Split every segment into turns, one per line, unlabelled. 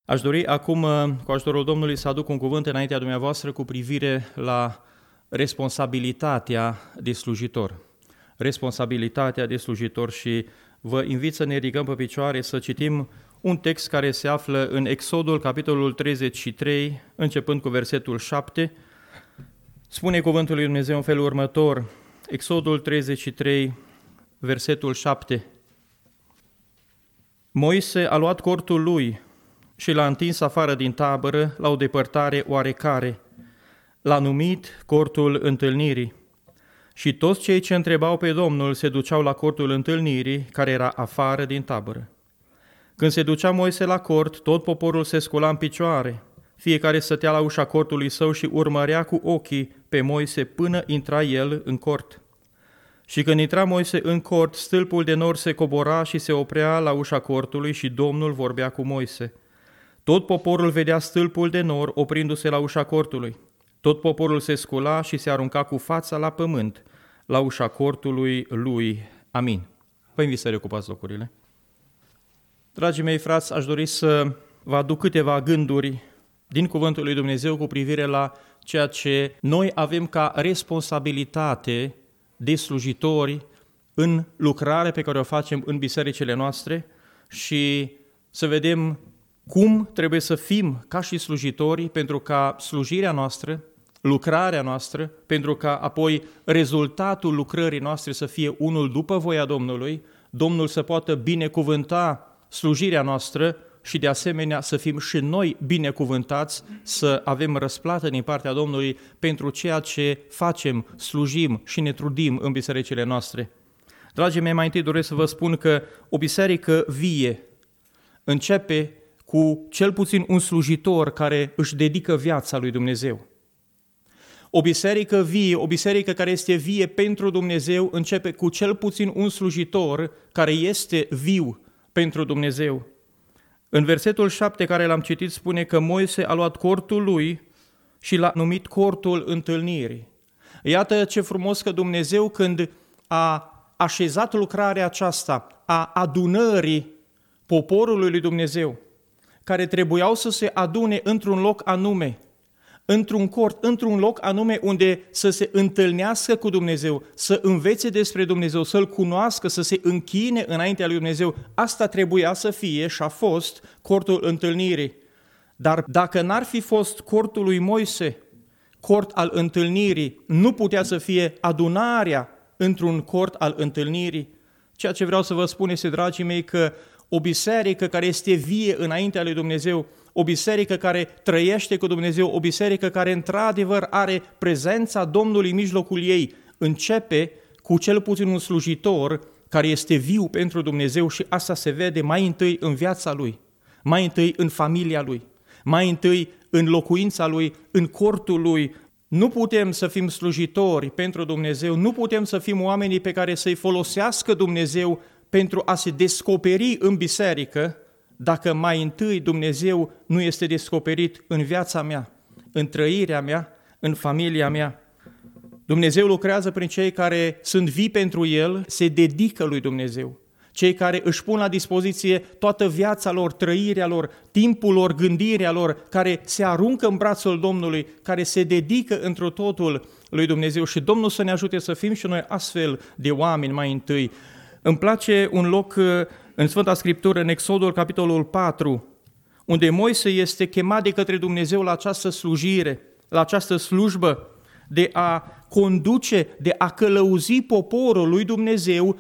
Aș dori acum, cu ajutorul Domnului, să aduc un cuvânt înaintea dumneavoastră cu privire la responsabilitatea de slujitor. Responsabilitatea de slujitor și vă invit să ne ridicăm pe picioare să citim un text care se află în Exodul, capitolul 33, începând cu versetul 7. Spune cuvântul lui Dumnezeu în felul următor, Exodul 33, versetul 7. Moise a luat cortul lui și l-a întins afară din tabără la o depărtare oarecare. L-a numit cortul întâlnirii. Și toți cei ce întrebau pe Domnul se duceau la cortul întâlnirii, care era afară din tabără. Când se ducea Moise la cort, tot poporul se scula în picioare. Fiecare stătea la ușa cortului său și urmărea cu ochii pe Moise până intra el în cort. Și când intra Moise în cort, stâlpul de nor se cobora și se oprea la ușa cortului și Domnul vorbea cu Moise. Tot poporul vedea stâlpul de nor oprindu-se la ușa cortului. Tot poporul se scula și se arunca cu fața la pământ, la ușa cortului lui. Amin. Vă invit să reocupați locurile. Dragii mei frați, aș dori să vă aduc câteva gânduri din cuvântul lui Dumnezeu cu privire la ceea ce noi avem ca responsabilitate de slujitori în lucrarea pe care o facem în bisericile noastre și să vedem cum trebuie să fim ca și slujitori pentru ca slujirea noastră, lucrarea noastră, pentru ca apoi rezultatul lucrării noastre să fie unul după voia Domnului, Domnul să poată binecuvânta slujirea noastră și de asemenea să fim și noi binecuvântați, să avem răsplată din partea Domnului pentru ceea ce facem, slujim și ne trudim în bisericile noastre. Dragii mei, mai întâi doresc să vă spun că o biserică vie începe cu cel puțin un slujitor care își dedică viața lui Dumnezeu. O biserică vie, o biserică care este vie pentru Dumnezeu, începe cu cel puțin un slujitor care este viu pentru Dumnezeu. În versetul 7 care l-am citit spune că Moise a luat cortul lui și l-a numit cortul întâlnirii. Iată ce frumos că Dumnezeu, când a așezat lucrarea aceasta a adunării poporului lui Dumnezeu, care trebuiau să se adune într-un loc anume, într-un cort, într-un loc anume unde să se întâlnească cu Dumnezeu, să învețe despre Dumnezeu, să-L cunoască, să se închine înaintea lui Dumnezeu. Asta trebuia să fie și a fost cortul întâlnirii. Dar dacă n-ar fi fost cortul lui Moise, cort al întâlnirii, nu putea să fie adunarea într-un cort al întâlnirii. Ceea ce vreau să vă spun este, dragii mei, că o biserică care este vie înaintea lui Dumnezeu, o biserică care trăiește cu Dumnezeu, o biserică care într-adevăr are prezența Domnului în mijlocul ei, începe cu cel puțin un slujitor care este viu pentru Dumnezeu și asta se vede mai întâi în viața lui, mai întâi în familia lui, mai întâi în locuința lui, în cortul lui. Nu putem să fim slujitori pentru Dumnezeu, nu putem să fim oamenii pe care să-i folosească Dumnezeu pentru a se descoperi în biserică, dacă mai întâi Dumnezeu nu este descoperit în viața mea, în trăirea mea, în familia mea. Dumnezeu lucrează prin cei care sunt vii pentru El, se dedică lui Dumnezeu. Cei care își pun la dispoziție toată viața lor, trăirea lor, timpul lor, gândirea lor, care se aruncă în brațul Domnului, care se dedică întru totul lui Dumnezeu. Și Domnul să ne ajute să fim și noi astfel de oameni mai întâi. Îmi place un loc în Sfânta Scriptură, în Exodul, capitolul 4, unde Moise este chemat de către Dumnezeu la această slujire, la această slujbă de a conduce, de a călăuzi poporul lui Dumnezeu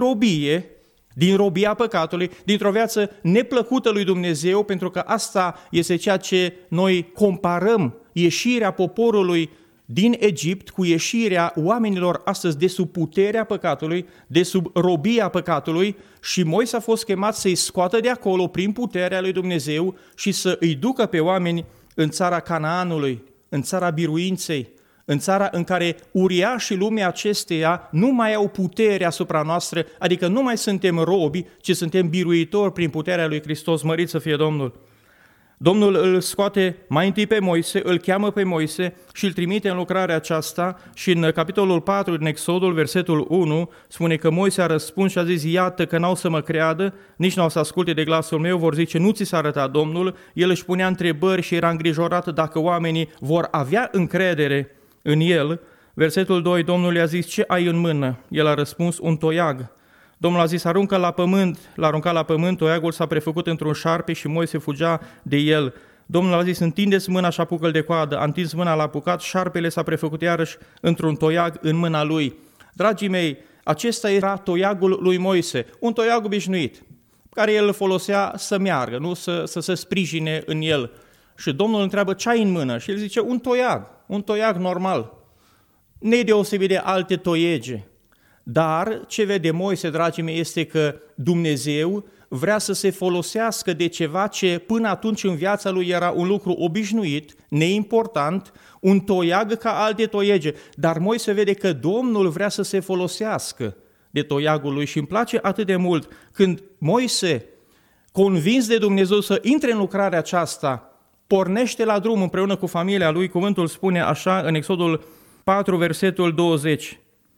din robia păcatului, dintr-o viață neplăcută lui Dumnezeu, pentru că asta este ceea ce noi comparăm ieșirea poporului din Egipt cu ieșirea oamenilor astăzi de sub puterea păcatului, de sub robia păcatului, și Moise a fost chemat să-i scoată de acolo prin puterea lui Dumnezeu și să îi ducă pe oameni în țara Canaanului, în țara biruinței, în țara în care uriașii lumii acesteia nu mai au putere asupra noastră, adică nu mai suntem robi, ci suntem biruitori prin puterea lui Hristos, mărit să fie Domnul. Domnul îl scoate mai întâi pe Moise, îl cheamă pe Moise și îl trimite în lucrarea aceasta și în capitolul 4 din Exodul, versetul 1, spune că Moise a răspuns și a zis: iată că n-au să mă creadă, nici n-au să asculte de glasul meu, vor zice: nu ți s-a arătat Domnul. El își punea întrebări și era îngrijorat dacă oamenii vor avea încredere în el. Versetul 2, Domnul i-a zis: ce ai în mână? El a răspuns: un toiag. Domnul a zis: aruncă la pământ. L-a aruncat la pământ, toiagul s-a prefăcut într-un șarpe și Moise fugea de el. Domnul a zis: întindeți mâna și apucă-l de coadă. A întins mâna, l-a apucat, șarpele s-a prefăcut iarăși într-un toiag în mâna lui. Dragii mei, acesta era toiagul lui Moise, un toiag obișnuit, care el folosea să meargă, nu să se sprijine în el. Și Domnul îl întreabă: ce ai în mână? Și el zice: un toiag normal, nedeosebit de alte toiege. Dar ce vede Moise, dragii mei, este că Dumnezeu vrea să se folosească de ceva ce până atunci în viața lui era un lucru obișnuit, neimportant, un toiag ca alte toiege. Dar Moise vede că Domnul vrea să se folosească de toiagul lui și îmi place atât de mult când Moise, convins de Dumnezeu să intre în lucrarea aceasta, pornește la drum împreună cu familia lui. Cuvântul spune așa în Exodul 4, versetul 20.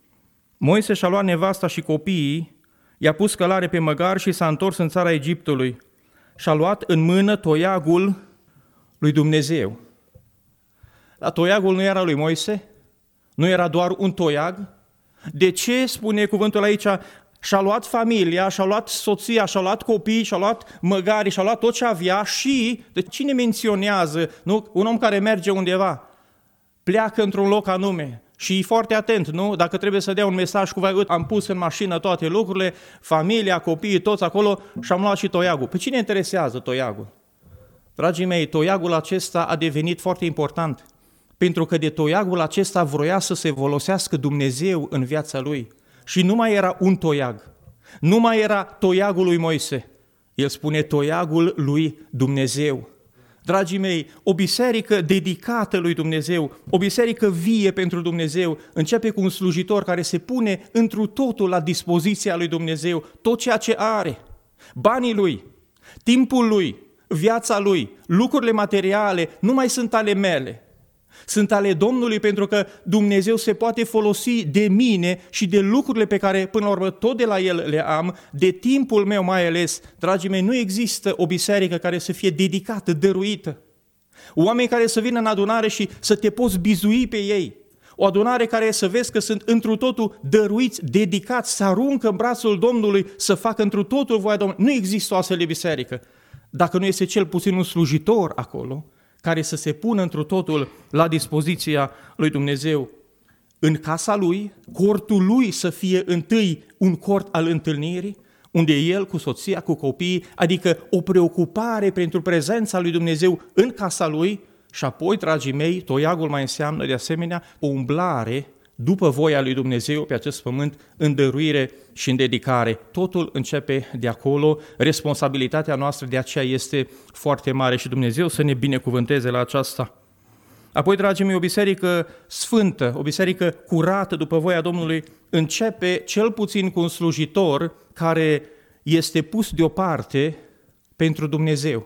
Moise și-a luat nevasta și copiii, i-a pus călare pe măgar și s-a întors în țara Egiptului. Și-a luat în mână toiagul lui Dumnezeu. Dar toiagul nu era lui Moise? Nu era doar un toiag? De ce spune cuvântul aici? Și-a luat familia, și-a luat soția, și-a luat copiii, și-a luat măgarii, și-a luat tot ce avea și... De cine menționează? Nu? Un om care merge undeva, pleacă într-un loc anume și e foarte atent, nu? Dacă trebuie să dea un mesaj cu am pus în mașină toate lucrurile, familia, copiii, toți acolo și am luat și toiagul. Pe cine interesează toiagul? Dragii mei, toiagul acesta a devenit foarte important, pentru că de toiagul acesta vroia să se folosească Dumnezeu în viața lui. Și nu mai era un toiag, nu mai era toiagul lui Moise, el spune toiagul lui Dumnezeu. Dragii mei, o biserică dedicată lui Dumnezeu, o biserică vie pentru Dumnezeu, începe cu un slujitor care se pune întru totul la dispoziția lui Dumnezeu, tot ceea ce are, banii lui, timpul lui, viața lui, lucrurile materiale, nu mai sunt ale mele, sunt ale Domnului, pentru că Dumnezeu se poate folosi de mine și de lucrurile pe care până la urmă tot de la El le am, de timpul meu mai ales. Dragii mei, nu există o biserică care să fie dedicată, dăruită. Oameni care să vină în adunare și să te poți bizui pe ei. O adunare care să vezi că sunt întru totul dăruiți, dedicați, să aruncă în brațul Domnului, să facă întru totul voia Domnului. Nu există o astfel de biserică. Dacă nu este cel puțin un slujitor acolo, care să se pună întru totul la dispoziția lui Dumnezeu. În casa lui, cortul lui să fie întâi un cort al întâlnirii, unde el cu soția, cu copiii, adică o preocupare pentru prezența lui Dumnezeu în casa lui și apoi, dragii mei, toiagul mai înseamnă de asemenea o umblare după voia lui Dumnezeu pe acest pământ, în dăruire și în dedicare. Totul începe de acolo, responsabilitatea noastră de aceea este foarte mare și Dumnezeu să ne binecuvânteze la aceasta. Apoi, dragii mei, o biserică sfântă, o biserică curată după voia Domnului, începe cel puțin cu un slujitor care este pus deoparte pentru Dumnezeu.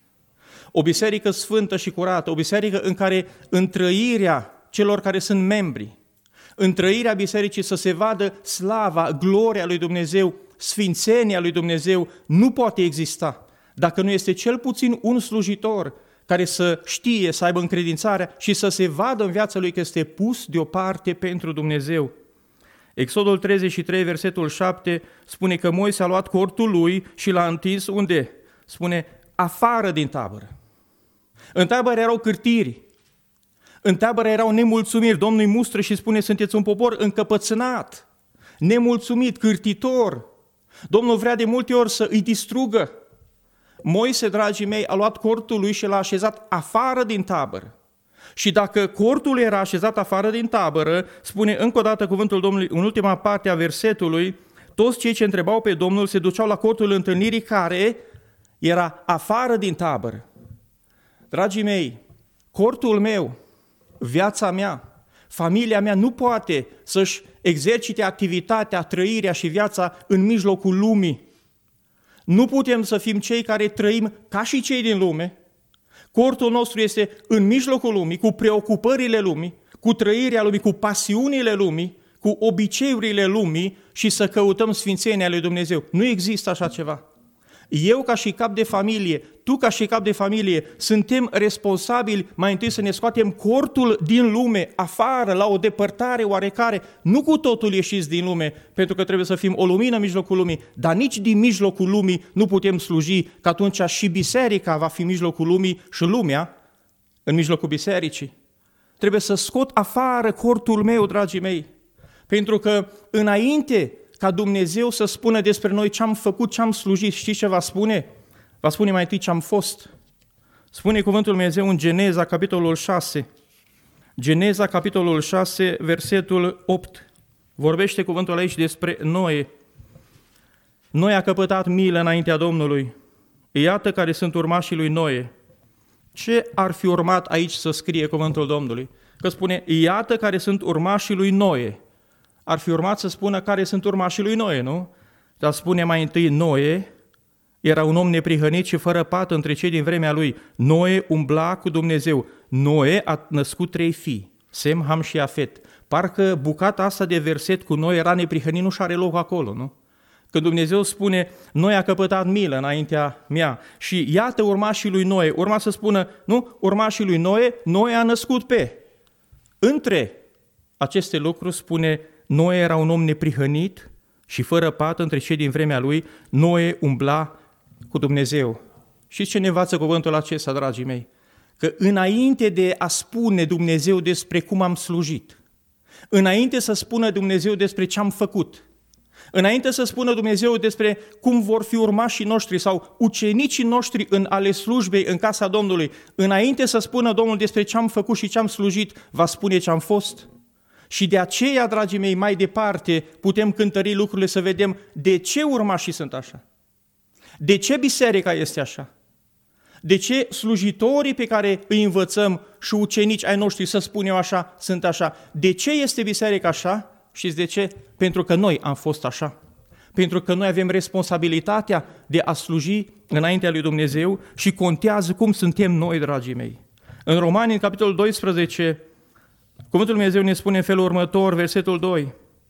O biserică sfântă și curată, o biserică în care întrăirea celor care sunt membri, în trăirea bisericii să se vadă slava, gloria lui Dumnezeu, sfințenia lui Dumnezeu, nu poate exista dacă nu este cel puțin un slujitor care să știe, să aibă încredințarea și să se vadă în viața lui că este pus deoparte pentru Dumnezeu. Exodul 33, versetul 7, spune că Moise a luat cortul lui și l-a întins unde? Spune, afară din tabără. În tabără erau cârtiri. În tabără erau nemulțumiri. Domnul îi mustră și spune, sunteți un popor încăpățânat, nemulțumit, cârtitor. Domnul vrea de multe ori să îi distrugă. Moise, dragii mei, a luat cortul lui și l-a așezat afară din tabără. Și dacă cortul era așezat afară din tabără, spune încă o dată cuvântul Domnului, în ultima parte a versetului, toți cei ce întrebau pe Domnul se duceau la cortul întâlnirii care era afară din tabără. Dragii mei, cortul meu, viața mea, familia mea nu poate să-și exercite activitatea, trăirea și viața în mijlocul lumii. Nu putem să fim cei care trăim ca și cei din lume, Cortul nostru este în mijlocul lumii, cu preocupările lumii, cu trăirea lumii, cu pasiunile lumii, cu obiceiurile lumii și să căutăm sfințenia lui Dumnezeu. Nu există așa ceva. Eu ca și cap de familie, tu ca și cap de familie, suntem responsabili mai întâi să ne scoatem cortul din lume, afară, la o depărtare oarecare, nu cu totul ieșiți din lume, pentru că trebuie să fim o lumină în mijlocul lumii, dar nici din mijlocul lumii nu putem sluji, că atunci și biserica va fi în mijlocul lumii și lumea în mijlocul bisericii. Trebuie să scot afară cortul meu, dragii mei, pentru că înainte ca Dumnezeu să spună despre noi ce am făcut, ce am slujit, știți ce va spune? Va spune mai întâi ce am fost. Spune cuvântul Lui Dumnezeu în Geneza, capitolul 6. Geneza, capitolul 6, versetul 8. Vorbește cuvântul aici despre Noe. Noe a căpătat milă înaintea Domnului. Iată care sunt urmașii lui Noe. Ce ar fi urmat aici să scrie cuvântul Domnului? Că spune, iată care sunt urmașii lui Noe. Ar fi urmat să spună care sunt urmașii lui Noe, nu? Dar spune mai întâi Noe, era un om neprihănit și fără pată între cei din vremea lui. Noe umbla cu Dumnezeu. Noe a născut 3 fii, Sem, Ham și Afet. Parcă bucata asta de verset cu Noe era neprihănit, nu și are loc acolo, nu? Când Dumnezeu spune, Noe a căpătat milă înaintea mea și iată urmașii lui Noe, urma să spună, nu? Urmașii lui Noe, Noe a născut pe. Între aceste lucruri spune, Noe era un om neprihănit și fără pată între cei din vremea lui, Noe umbla cu Dumnezeu. Știți ce ne învață cuvântul acesta, dragii mei? Că înainte de a spune Dumnezeu despre cum am slujit, înainte să spună Dumnezeu despre ce am făcut, înainte să spună Dumnezeu despre cum vor fi urmașii noștri sau ucenicii noștri în ale slujbei în casa Domnului, înainte să spună Domnul despre ce am făcut și ce am slujit, va spune ce am fost. Și de aceea, dragii mei, mai departe putem cântări lucrurile să vedem de ce urmașii sunt așa. De ce biserica este așa? De ce slujitorii pe care îi învățăm și ucenici ai noștri, să spun eu așa, sunt așa? De ce este biserica așa? Știți de ce? Pentru că noi am fost așa. Pentru că noi avem responsabilitatea de a sluji înaintea lui Dumnezeu și contează cum suntem noi, dragii mei. În Romani, în capitolul 12, cuvântul Lui Dumnezeu ne spune în felul următor, versetul 2,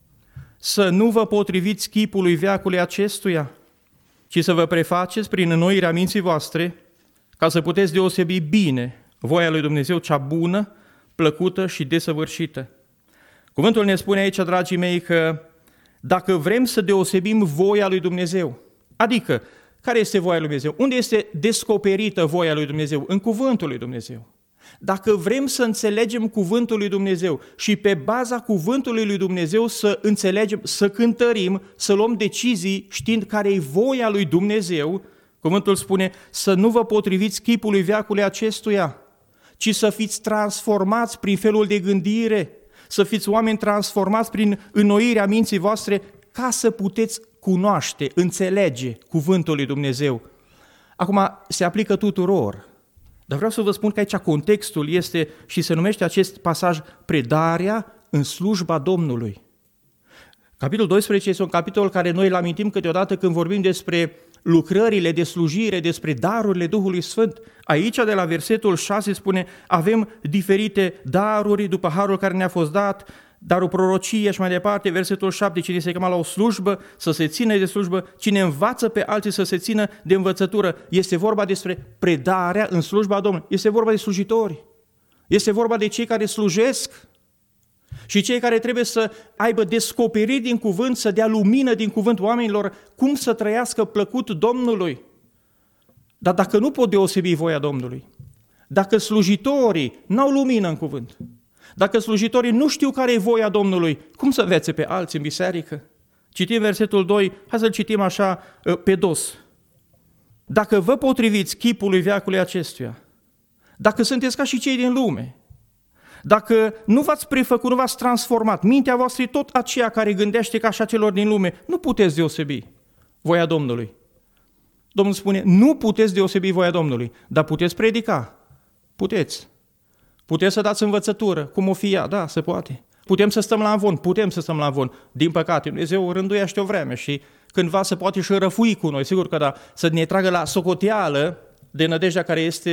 să nu vă potriviți chipului veacului acestuia, ci să vă prefaceți prin înnoirea minții voastre, ca să puteți deosebi bine voia lui Dumnezeu, cea bună, plăcută și desăvârșită. Cuvântul ne spune aici, dragii mei, că dacă vrem să deosebim voia lui Dumnezeu, adică care este voia lui Dumnezeu? Unde este descoperită voia lui Dumnezeu? În cuvântul lui Dumnezeu. Dacă vrem să înțelegem cuvântul lui Dumnezeu și pe baza cuvântului lui Dumnezeu să înțelegem, să cântărim, să luăm decizii știind care e voia lui Dumnezeu, cuvântul spune să nu vă potriviți chipului veacului acestuia, ci să fiți transformați prin felul de gândire, să fiți oameni transformați prin înnoirea minții voastre ca să puteți cunoaște, înțelege cuvântul lui Dumnezeu. Acum se aplică tuturor. Dar vreau să vă spun că aici contextul este și se numește acest pasaj predarea în slujba Domnului. Capitolul 12 este un capitol care noi îl amintim câteodată când vorbim despre lucrările de slujire, despre darurile Duhului Sfânt. Aici, de la versetul 6, spune, avem diferite daruri după harul care ne-a fost dat, darul prorocie și mai departe, versetul 7, cine se chema la o slujbă, să se țină de slujbă, cine învață pe alții să se țină de învățătură. Este vorba despre predarea în slujba Domnului. Este vorba de slujitori. Este vorba de cei care slujesc și cei care trebuie să aibă descoperiri din cuvânt, să dea lumină din cuvânt oamenilor, cum să trăiască plăcut Domnului. Dar dacă nu pot deosebi voia Domnului, dacă slujitorii n-au lumină în cuvânt, dacă slujitorii nu știu care e voia Domnului, cum să învețe pe alții în biserică? Citim versetul 2, hai să-l citim așa pe dos. Dacă vă potriviți chipului veacului acestuia, dacă sunteți ca și cei din lume, dacă nu v-ați prefăcut, nu v-ați transformat, mintea voastră e tot aceea care gândește ca și a celor din lume, nu puteți deosebi voia Domnului. Domnul spune, nu puteți deosebi voia Domnului, dar puteți predica. Puteți. Puteți să dați învățătură, cum o fi ea, da, se poate. Putem să stăm la amvon, putem să stăm la amvon. Din păcate, Dumnezeu rânduiește o vreme și cândva se poate și răfui cu noi, sigur că da, să ne tragă la socoteală de nădejdea care este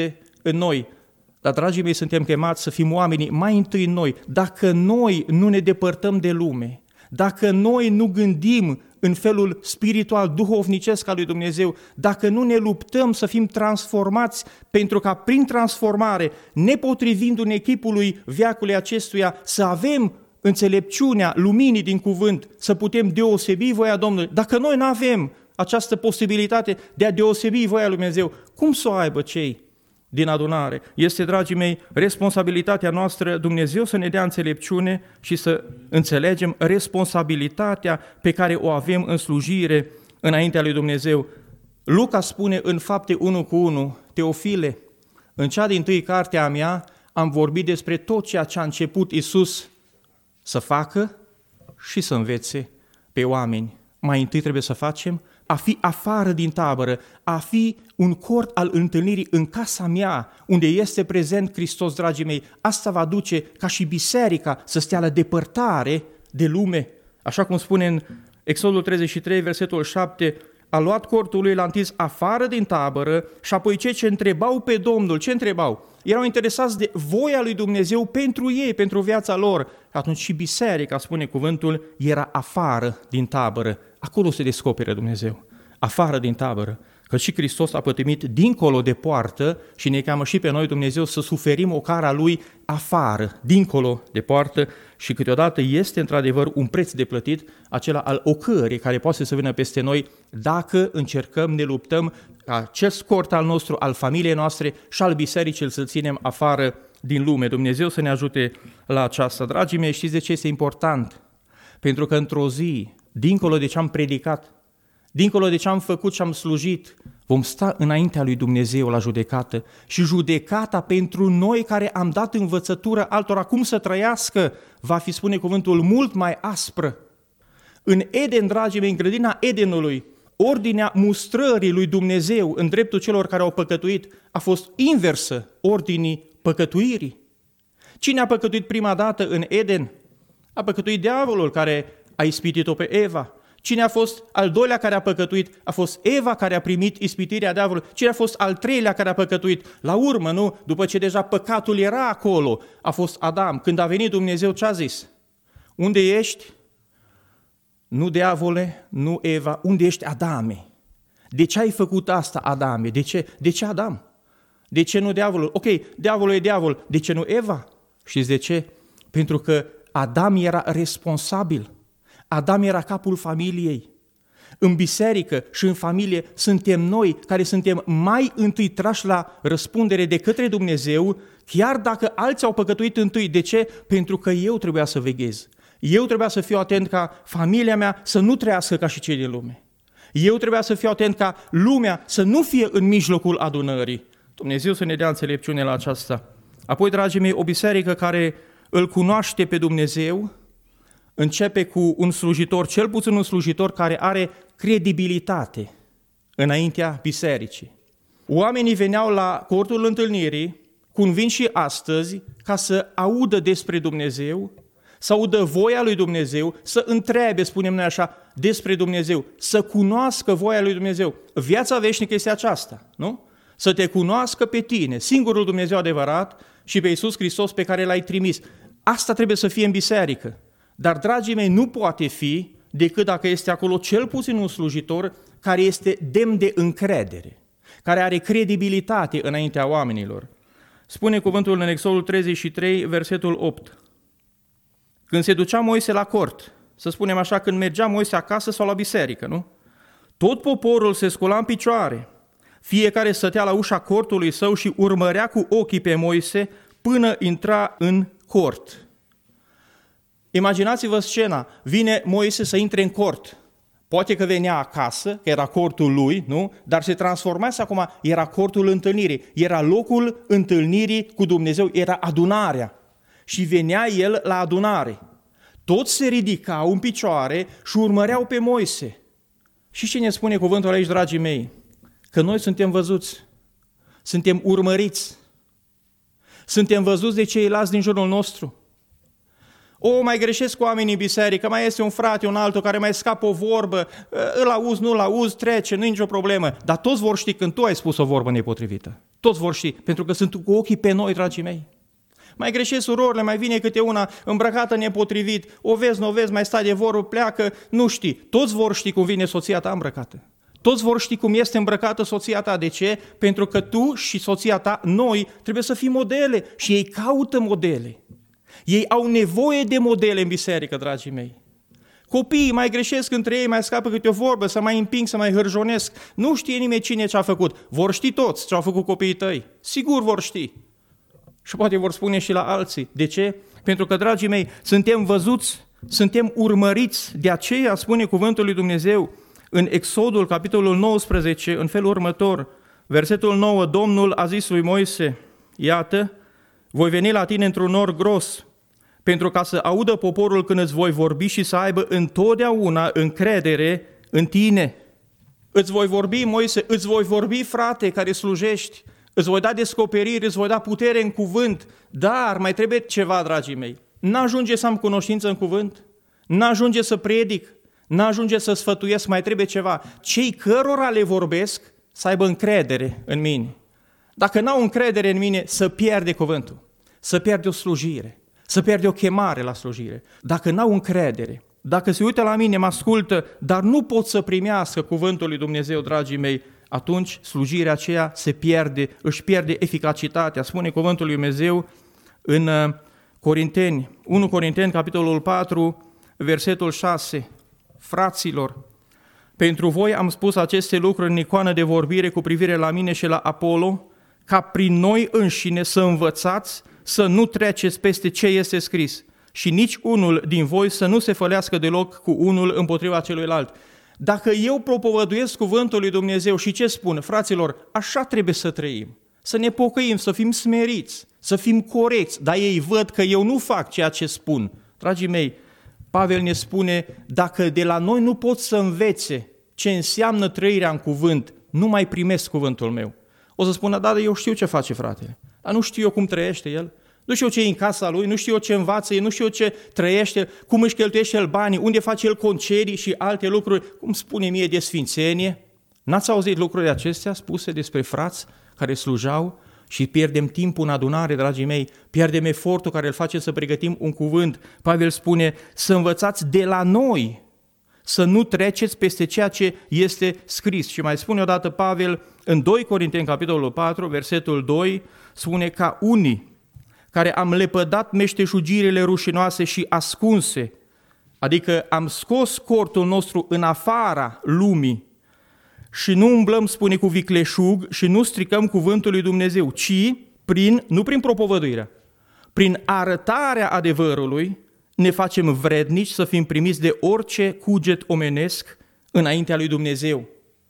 în noi. Dar, dragii mei, suntem chemați să fim oamenii mai întâi în noi. Dacă noi nu ne depărtăm de lume, dacă noi nu gândim în felul spiritual, duhovnicesc al lui Dumnezeu, dacă nu ne luptăm să fim transformați, pentru ca prin transformare, nepotrivindu-ne chipului veacului acestuia, să avem înțelepciunea luminii din cuvânt, să putem deosebi voia Domnului. Dacă noi nu avem această posibilitate de a deosebi voia lui Dumnezeu, cum să o aibă cei din adunare? Este, dragii mei, responsabilitatea noastră, Dumnezeu să ne dea înțelepciune și să înțelegem responsabilitatea pe care o avem în slujire înaintea lui Dumnezeu. Luca spune în Fapte 1:1, Teofile, în cea dintâi carte a mea am vorbit despre tot ceea ce a început Iisus să facă și să învețe pe oameni. Mai întâi trebuie să facem a fi afară din tabără, a fi un cort al întâlnirii în casa mea, unde este prezent Hristos, dragii mei. Asta va duce ca și biserica să stea la depărtare de lume. Așa cum spune în Exodul 33, versetul 7, a luat cortul lui, l-a întins afară din tabără și apoi cei ce întrebau pe Domnul, ce întrebau? Erau interesați de voia lui Dumnezeu pentru ei, pentru viața lor. Atunci și biserica, spune cuvântul, era afară din tabără. Acolo se descoperă Dumnezeu, afară din tabără. Că și Hristos a pătimit dincolo de poartă și ne cheamă și pe noi Dumnezeu să suferim ocara Lui afară, dincolo de poartă, și câteodată este într-adevăr un preț de plătit, acela al ocării care poate să vină peste noi dacă încercăm, ne luptăm ca acest cort al nostru, al familiei noastre și al bisericii să-l ținem afară din lume. Dumnezeu să ne ajute la aceasta. Dragii mei, știți de ce este important? Pentru că într-o zi, dincolo de ce am predicat, dincolo de ce am făcut și am slujit, vom sta înaintea lui Dumnezeu la judecată și judecata pentru noi care am dat învățătură altora cum să trăiască va fi, spune cuvântul, mult mai aspră. În Eden, dragii mei, în grădina Edenului, ordinea mustrării lui Dumnezeu în dreptul celor care au păcătuit a fost inversă ordinii păcătuirii. Cine a păcătuit prima dată în Eden? A păcătuit diavolul care a ispitit-o pe Eva. Cine a fost al doilea care a păcătuit? A fost Eva care a primit ispitirea diavolului. Cine a fost al treilea care a păcătuit? La urmă, nu? După ce deja păcatul era acolo, a fost Adam. Când a venit Dumnezeu, ce a zis? Unde ești? Nu diavole, nu Eva, unde ești, Adame? De ce ai făcut asta, Adame? De ce Adam? De ce nu diavolul? Ok, diavolul e diavol, de ce nu Eva? Știți de ce? Pentru că Adam era responsabil. Adam era capul familiei. În biserică și în familie suntem noi care suntem mai întâi trași la răspundere de către Dumnezeu, chiar dacă alții au păcătuit întâi. De ce? Pentru că eu trebuia să veghez. Eu trebuia să fiu atent ca familia mea să nu trăiască ca și cei din lume. Eu trebuia să fiu atent ca lumea să nu fie în mijlocul adunării. Dumnezeu să ne dea înțelepciune la aceasta. Apoi, dragii mei, o biserică care îl cunoaște pe Dumnezeu începe cu un slujitor, cel puțin un slujitor care are credibilitate înaintea bisericii. Oamenii veneau la cortul întâlnirii, cum vin și astăzi, ca să audă despre Dumnezeu, să audă voia lui Dumnezeu, să întrebe, spunem noi așa, despre Dumnezeu, să cunoască voia lui Dumnezeu. Viața veșnică este aceasta, nu? Să te cunoască pe tine, singurul Dumnezeu adevărat, și pe Iisus Hristos pe care l-ai trimis. Asta trebuie să fie în biserică. Dar, dragii mei, nu poate fi decât dacă este acolo cel puțin un slujitor care este demn de încredere, care are credibilitate înaintea oamenilor. Spune cuvântul în Exodul 33, versetul 8. Când se ducea Moise la cort, să spunem așa, când mergea Moise acasă sau la biserică, nu? Tot poporul se scula în picioare, fiecare stătea la ușa cortului său și urmărea cu ochii pe Moise până intra în cort. Imaginați-vă scena, vine Moise să intre în cort. Poate că venea acasă, că era cortul lui, nu? Dar se transformase acum, era cortul întâlnirii, era locul întâlnirii cu Dumnezeu, era adunarea. Și venea el la adunare. Toți se ridicau în picioare și urmăreau pe Moise. Și ce ne spune cuvântul aici, dragii mei? Că noi suntem văzuți, suntem urmăriți, suntem văzuți de ceilalți din jurul nostru. Mai greșesc cu oamenii în biserică, mai este un frate, un altul care mai scapă o vorbă, îl auzi, nu-l auzi, trece, nu e nicio problemă. Dar toți vor ști când tu ai spus o vorbă nepotrivită. Toți vor ști, pentru că sunt cu ochii pe noi, dragii mei. Mai greșesc surorile, mai vine câte una îmbrăcată nepotrivit, o vezi, nu o vezi, mai stai de vorbă, pleacă, nu știi. Toți vor ști cum vine soția ta îmbrăcată. Toți vor ști cum este îmbrăcată soția ta. De ce? Pentru că tu și soția ta, noi, trebuie să fim modele și ei caută modele. Ei au nevoie de modele în biserică, dragii mei. Copiii mai greșesc între ei, mai scapă câte o vorbă, să mai împing, să mai hârjonesc. Nu știe nimeni cine ce-a făcut. Vor ști toți ce au făcut copiii tăi. Sigur vor ști. Și poate vor spune și la alții. De ce? Pentru că, dragii mei, suntem văzuți, suntem urmăriți. De aceea spune cuvântul lui Dumnezeu în Exodul, capitolul 19, în felul următor, versetul 9, Domnul a zis lui Moise, iată, voi veni la tine într-un nor gros, pentru ca să audă poporul când îți voi vorbi și să aibă întotdeauna încredere în tine. Îți voi vorbi, Moise, îți voi vorbi, frate, care slujești, îți voi da descoperiri, îți voi da putere în cuvânt, dar mai trebuie ceva, dragii mei. N-ajunge să am cunoștință în cuvânt, n-ajunge să predic, n-ajunge să sfătuiesc, mai trebuie ceva. Cei cărora le vorbesc să aibă încredere în mine. Dacă n-au încredere în mine, să pierde cuvântul, să pierde o slujire, să pierde o chemare la slujire. Dacă n-au încredere, dacă se uită la mine, mă ascultă, dar nu pot să primească cuvântul lui Dumnezeu, dragii mei, atunci slujirea aceea se pierde, își pierde eficacitatea. Spune cuvântul lui Dumnezeu în Corinteni, 1 Corinteni, capitolul 4, versetul 6. Fraților, pentru voi am spus aceste lucruri în icoană de vorbire cu privire la mine și la Apolo, ca prin noi înșine să învățați să nu treceți peste ce este scris și nici unul din voi să nu se fălească deloc cu unul împotriva celuilalt. Dacă eu propovăduiesc cuvântul lui Dumnezeu și ce spun? Fraților, așa trebuie să trăim, să ne pocăim, să fim smeriți, să fim corecți, dar ei văd că eu nu fac ceea ce spun. Dragii mei, Pavel ne spune, dacă de la noi nu pot să învețe ce înseamnă trăirea în cuvânt, nu mai primesc cuvântul meu. O să spună, da, eu știu ce face fratele, dar nu știu eu cum trăiește el, nu știu eu ce e în casa lui, nu știu eu ce învață el, nu știu eu ce trăiește, cum își cheltuiește el banii, unde face el concedii și alte lucruri, cum spune mie de sfințenie. N-ați auzit lucrurile acestea spuse despre frați care slujau? Și pierdem timpul în adunare, dragii mei, pierdem efortul care îl face să pregătim un cuvânt. Pavel spune să învățați de la noi, să nu treceți peste ceea ce este scris. Și mai spune odată Pavel în 2 Corinteni, capitolul 4, versetul 2, spune ca unii care am lepădat meșteșugirile rușinoase și ascunse, adică am scos cortul nostru în afara lumii, și nu umblăm, spune, cu vicleșug și nu stricăm cuvântul lui Dumnezeu, ci nu prin propovăduirea, prin arătarea adevărului ne facem vrednici să fim primiți de orice cuget omenesc înaintea lui Dumnezeu.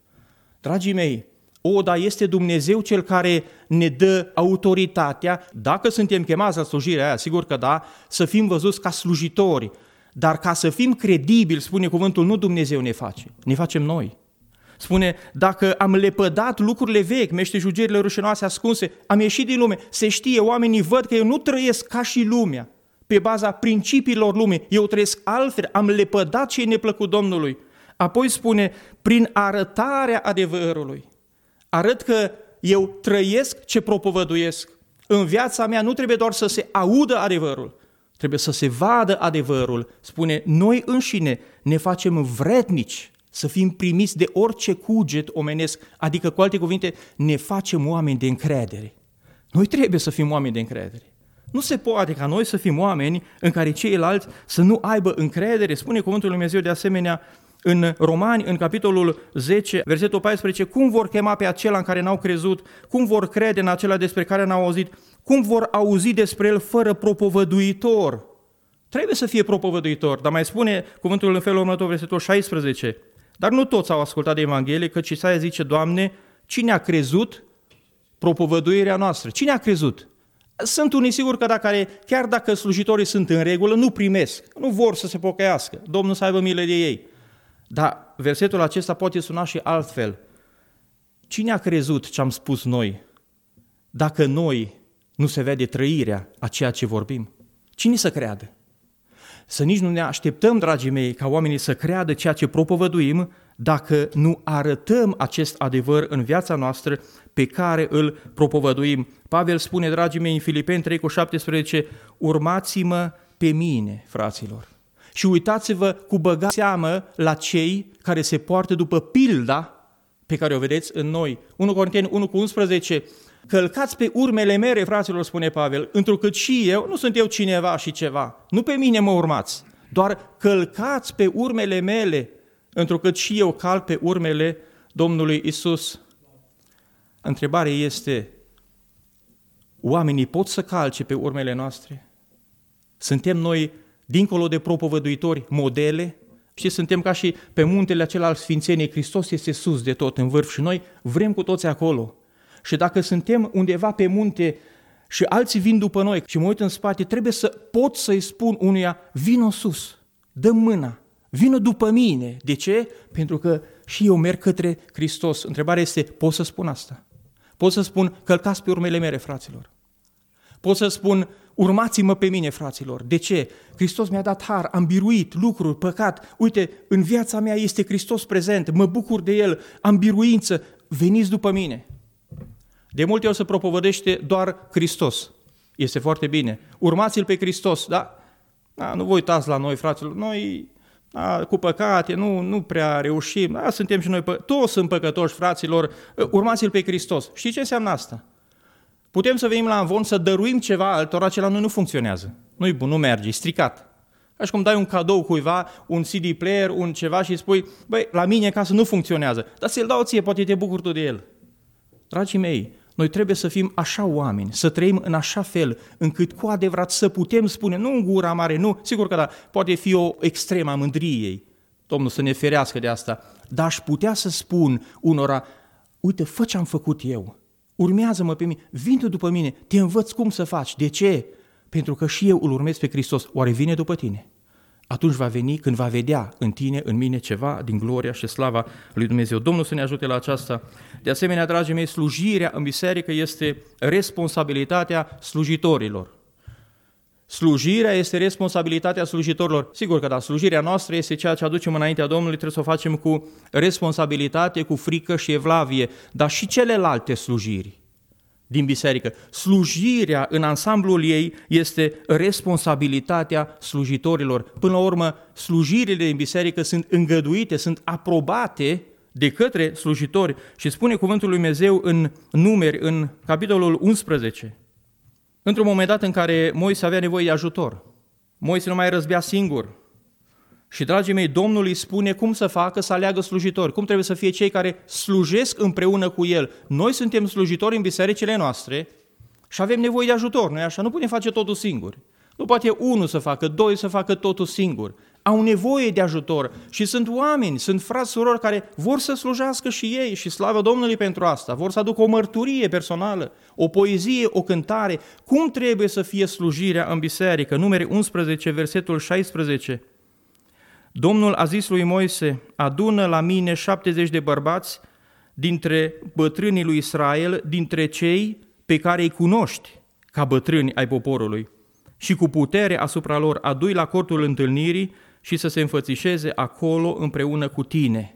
Dragii mei, dar este Dumnezeu Cel care ne dă autoritatea, dacă suntem chemați la slujirea aia, sigur că da, să fim văzuți ca slujitori, dar ca să fim credibili, spune cuvântul, nu Dumnezeu ne face, ne facem noi. Spune, dacă am lepădat lucrurile vechi, meșteșugirile rușinoase ascunse, am ieșit din lume, se știe, oamenii văd că eu nu trăiesc ca și lumea, pe baza principiilor lumii, eu trăiesc altfel, am lepădat ce-i neplăcut Domnului. Apoi spune, prin arătarea adevărului, arăt că eu trăiesc ce propovăduiesc. În viața mea nu trebuie doar să se audă adevărul, trebuie să se vadă adevărul. Spune, noi înșine ne facem vrednici să fim primiți de orice cuget omenesc, adică, cu alte cuvinte, ne facem oameni de încredere. Noi trebuie să fim oameni de încredere. Nu se poate ca noi să fim oameni în care ceilalți să nu aibă încredere. Spune cuvântul lui Dumnezeu de asemenea în Romani, în capitolul 10, versetul 14, cum vor chema pe acela în care n-au crezut, cum vor crede în acela despre care n-au auzit, cum vor auzi despre el fără propovăduitor. Trebuie să fie propovăduitor, dar mai spune cuvântul în felul următor, versetul 16, dar nu toți au ascultat de Evanghelie, căci Isaia zice, Doamne, cine a crezut propovăduirea noastră? Cine a crezut? Sunt unii sigur că chiar dacă slujitorii sunt în regulă, nu primesc, nu vor să se pocăiască, Domnul să aibă milă de ei. Dar versetul acesta poate suna și altfel. Cine a crezut ce am spus noi, dacă noi nu se vede trăirea a ceea ce vorbim? Cine să creadă? să nici nu ne așteptăm, dragii mei, ca oamenii să creadă ceea ce propovăduim, dacă nu arătăm acest adevăr în viața noastră pe care îl propovăduim. Pavel spune, dragii mei, în Filipeni 3:17, urmați-mă pe mine, fraților. Și uitați-vă cu băgat seamă la cei care se poartă după pilda pe care o vedeți în noi. 1 Corinteni 1:11, călcați pe urmele mele, fraților, spune Pavel, întrucât și eu, nu sunt eu cineva și ceva, nu pe mine mă urmați, doar călcați pe urmele mele, întrucât și eu calc pe urmele Domnului Isus. Întrebarea este, oamenii pot să calce pe urmele noastre? Suntem noi, dincolo de propovăduitori, modele? Știți, suntem ca și pe muntele acela al Sfințeniei, Hristos este sus de tot, în vârf, și noi vrem cu toți acolo. Și dacă suntem undeva pe munte și alții vin după noi și mă uit în spate, trebuie să pot să-i spun unuia, vino sus, dă mâna, vină după mine. De ce? Pentru că și eu merg către Hristos. Întrebarea este, pot să spun asta? Pot să spun, călcați pe urmele mele, fraților. Pot să spun, urmați-mă pe mine, fraților. De ce? Hristos mi-a dat har, am biruit lucruri, păcat. Uite, în viața mea este Hristos prezent, mă bucur de El, am biruință, veniți după mine. De multe ori se propovădește doar Hristos. Este foarte bine. Urmați-L pe Hristos, da? Nu vă uitați la noi, fraților, noi cu păcate nu prea reușim, suntem și noi, toți sunt păcătoși, fraților, urmați-L pe Hristos. Știți ce înseamnă asta? Putem să venim la amvon să dăruim ceva altora, acela nu funcționează. Nu-i bun, nu merge, e stricat. Ca și cum dai un cadou cuiva, un CD player, un ceva și spui, băi, la mine acasă nu funcționează, dar ți-l dau ție, poate te bucuri tu de el. Dragii mei, noi trebuie să fim așa oameni, să trăim în așa fel, încât cu adevărat să putem spune, nu în gura mare, nu, sigur că da, poate fi o extremă a mândriei, Domnul să ne ferească de asta, dar aș putea să spun unora, uite, fă ce am făcut eu, urmează-mă pe mine, vin tu după mine, te învăț cum să faci. De ce? Pentru că și eu îl urmez pe Hristos. Oare vine după tine? Atunci va veni când va vedea în tine, în mine, ceva din gloria și slava lui Dumnezeu. Domnul să ne ajute la aceasta. De asemenea, dragii mei, slujirea în biserică este responsabilitatea slujitorilor. Slujirea este responsabilitatea slujitorilor. Sigur că da, slujirea noastră este ceea ce aducem înaintea Domnului, trebuie să o facem cu responsabilitate, cu frică și evlavie, dar și celelalte slujiri din biserică. Slujirea în ansamblul ei este responsabilitatea slujitorilor. Până la urmă, slujirile din biserică sunt îngăduite, sunt aprobate de către slujitori și spune cuvântul lui Dumnezeu în Numeri, în capitolul 11, într-un moment dat în care Moise avea nevoie de ajutor. Moise nu mai răzbea singur. Și, dragii mei, Domnul îi spune cum să facă, să aleagă slujitori, cum trebuie să fie cei care slujesc împreună cu el. Noi suntem slujitori în bisericile noastre și avem nevoie de ajutor, nu-i așa? Nu putem face totul singuri. Nu poate unul să facă, doi să facă totul singur. Au nevoie de ajutor și sunt oameni, sunt frați, surori care vor să slujească și ei și slavă Domnului pentru asta, vor să aducă o mărturie personală, o poezie, o cântare. Cum trebuie să fie slujirea în biserică? Numeri 11, versetul 16. Domnul a zis lui Moise, adună la mine 70 de bărbați dintre bătrânii lui Israel, dintre cei pe care îi cunoști ca bătrâni ai poporului, și cu putere asupra lor adu-i la cortul întâlnirii și să se înfățișeze acolo împreună cu tine.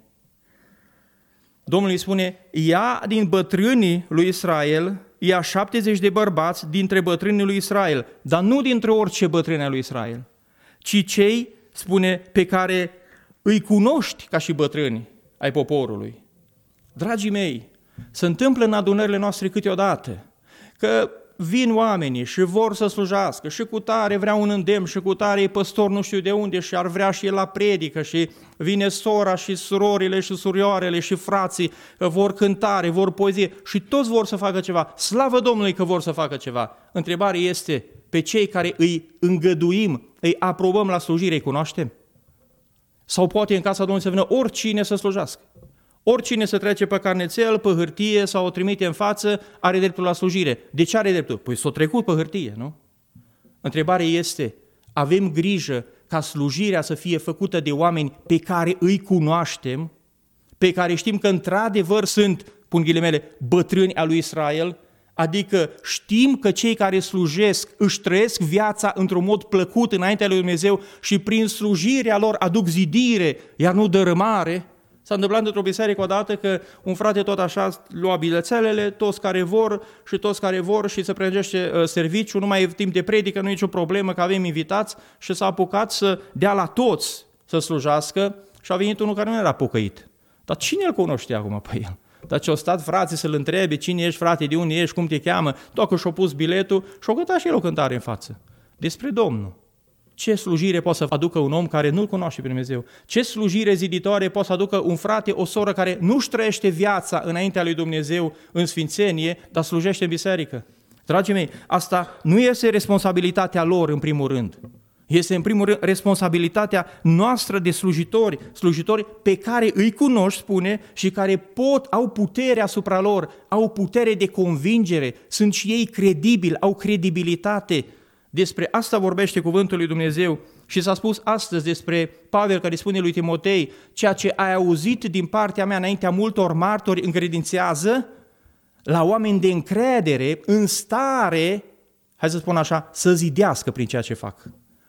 Domnul îi spune, ia din bătrânii lui Israel, ia 70 de bărbați dintre bătrânii lui Israel, dar nu dintre orice bătrâni al lui Israel, ci cei, spune, pe care îi cunoști ca și bătrâni ai poporului. Dragii mei, se întâmplă în adunările noastre câteodată că vin oamenii și vor să slujească și cu tare vrea un îndemn și cu tare e păstor nu știu de unde și ar vrea și el la predică și vine sora și surorile și surioarele și frații, vor cântare, vor poezie și toți vor să facă ceva. Slavă Domnului că vor să facă ceva. Întrebarea este, pe cei care îi îngăduim, îi aprobăm la slujire, îi cunoaștem? Sau poate în casa Domnului să vină oricine să slujească? Oricine să trece pe carnețel, pe hârtie sau o trimite în față, are dreptul la slujire. De ce are dreptul? Păi s-o trecut pe hârtie, nu? Întrebarea este, avem grijă ca slujirea să fie făcută de oameni pe care îi cunoaștem, pe care știm că într-adevăr sunt, pun ghilimele, bătrâni al lui Israel, Adică știm că cei care slujesc își trăiesc viața într-un mod plăcut înaintea lui Dumnezeu și prin slujirea lor aduc zidire, iar nu dărâmare. S-a întâmplat într-o biserică odată că un frate tot așa lua bilețelele, toți care vor și se prelungește serviciu, nu mai e timp de predică, nu e nicio problemă că avem invitați și s-a apucat să dea la toți să slujească și a venit unul care nu era pocăit. Dar cine îl cunoște acum pe el? Dar ce-au stat frații să-l întrebe, cine ești frate, de unde ești, cum te cheamă, tot că și-a pus biletul și-a cântat și el o cântare în față. Despre Domnul. Ce slujire poate să aducă un om care nu-L cunoaște pe Dumnezeu? Ce slujire ziditoare poate să aducă un frate, o soră care nu-și trăiește viața înaintea lui Dumnezeu în sfințenie, dar slujește în biserică? Dragii mei, asta nu este responsabilitatea lor în primul rând. Este în primul rând responsabilitatea noastră de slujitori pe care îi cunoști, spune, și care au putere asupra lor, au putere de convingere, sunt și ei credibili, au credibilitate. Despre asta vorbește cuvântul lui Dumnezeu și s-a spus astăzi despre Pavel care spune lui Timotei, ceea ce ai auzit din partea mea înaintea multor martori încredințează la oameni de încredere în stare, hai să spun așa, să zidească prin ceea ce fac.